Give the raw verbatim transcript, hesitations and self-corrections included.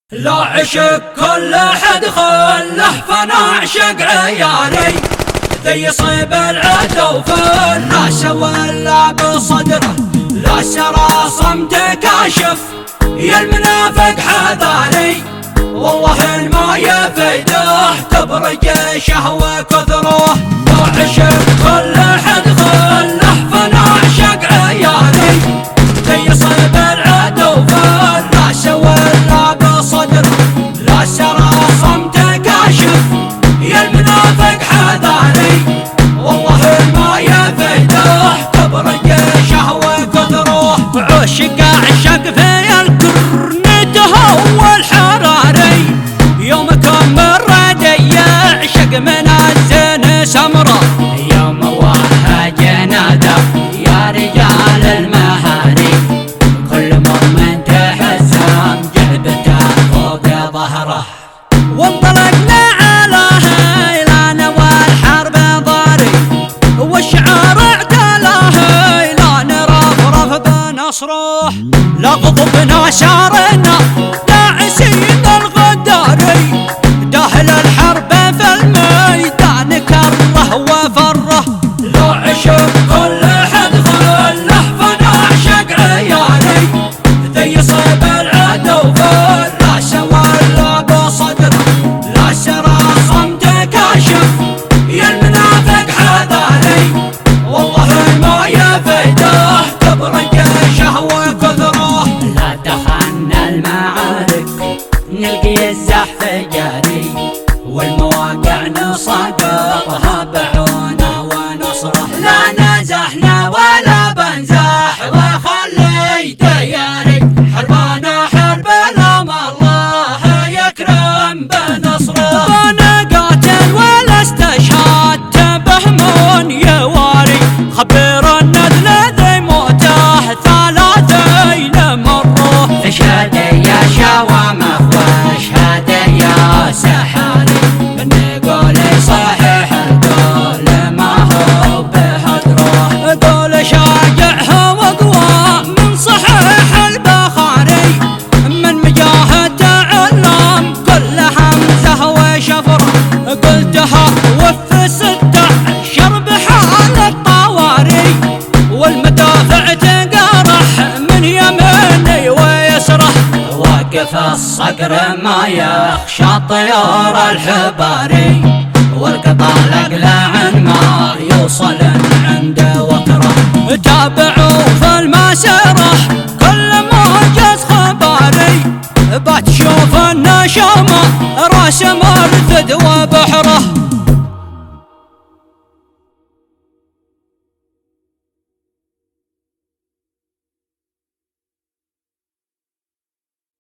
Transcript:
لا عشق كل حد خله فنعشق عيالي ذي يصيب العدو في الناس ولا بصدره لا سرى صمت كاشف يا المنافق حذاري والله ما يفيده تبرج شهوة كثره لا عشق كل حد خله فنعشق عيالي ذي يصيب العدو في الناس ولا بصدره لا سرى صمت كاشف يا المنافق حذاري والله ما يفيده تبرج شهوة كثره عشق عشق في الكرن تهوى الحراري يومكم الردي يعشق من الزين سمرة يوم واحد نادى يا رجال المهاري كل مؤمن تحسم جلبته فوق ظهره وانطلقنا على هيلان والحرب ضاري والشعار اعتلى هيلان رفرف بنصره لغضبنا شارنا داعسين الغداري داخل الحرب في الميدان كره وفره لا عشق كل حد خله فنعشق عيالي ذي يصيب العدو في الراس ولا بصدره لا سرى صمت كاشف يا المنافق حذاري والله ما يفيده تبرج شهوة كثره لا دخلنا المعارك نلقي الزحف جاري والمواقع نصادقها بعونه ونصره لا نزحنا ولا بنزاح وخلي دياري حربنا حرب لما الله يكرم بنصره انا قاتل ولا استشهدت بهمون يواري خبر النذل ذي موته ثلاثين مره اشهد يا شوامخ واشهد يا سحاري نقول صحيح القول ما هو بهدره قول شاجعها وقوى من صحيح البخاري من مجاهد تعلم كل همزه وشفره قلتها وفي ستة عشر بحال الطواري والمدافع تقرح من يميني ويسره واقف الصقر ما يخشى طيور الحباري والقطع الاقلع ما يوصل عند وكره تابعوا في المسيرة كل موجز خباري بتشوف النشامة راس مرثد وبحره